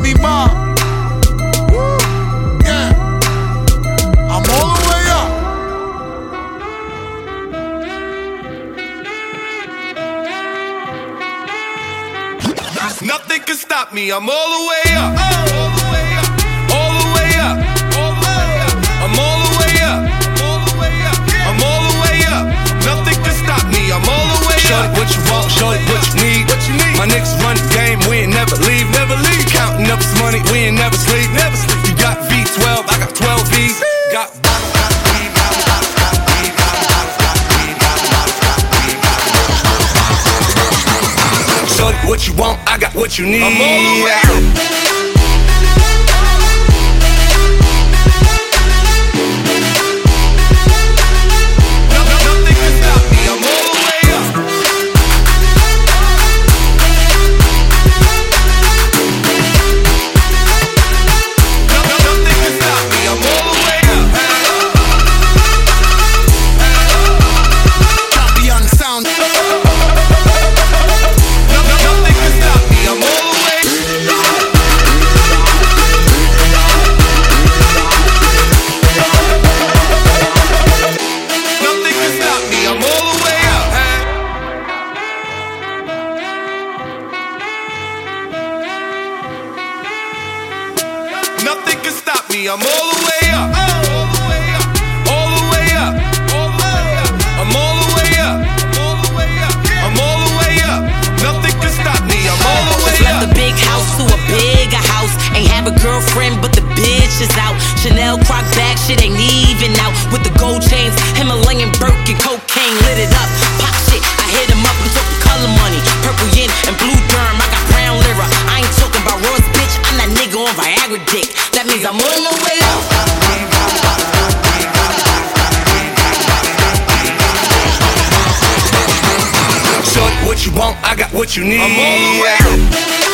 Baby mom. Woo. Yeah. I'm all the way up. Nothing can stop me, I'm all the way up. All the way up. All the way up. All the way up. I'm all the way up. All the way up. I'm all the way up. Nothing can stop me, I'm all the way up. Shorty, what you want, shorty, what you need. What you need. My niggas run the game, we ain't never leave, never leave. Counting up this money, we ain't never sleep, never sleep. You got V12, I got 12 V's. Got shorty, what you want, I got what you need. I'm all the way up. Nothing can stop me, I'm all the way up. All the way up. All the way up. All the way up. I'm all the way up. All the way up. I'm all the way up. Nothing can stop me, I'm all the way up. Left the big house to a bigger house. Ain't have a girlfriend, but the bitch is out. Chanel croc bag, shit ain't even out. With the gold chains, Himalayan Birkin, cocaine lit it up. Pop shit, I hit him up, I'm talking color money. Purple yin and blue derm, I got brown lira. I ain't talking about Ross, bitch, I'm that nigga on Viagra dick. That means I'm on the way up. Shorty, what you want, I got what you need. I'm all the way up.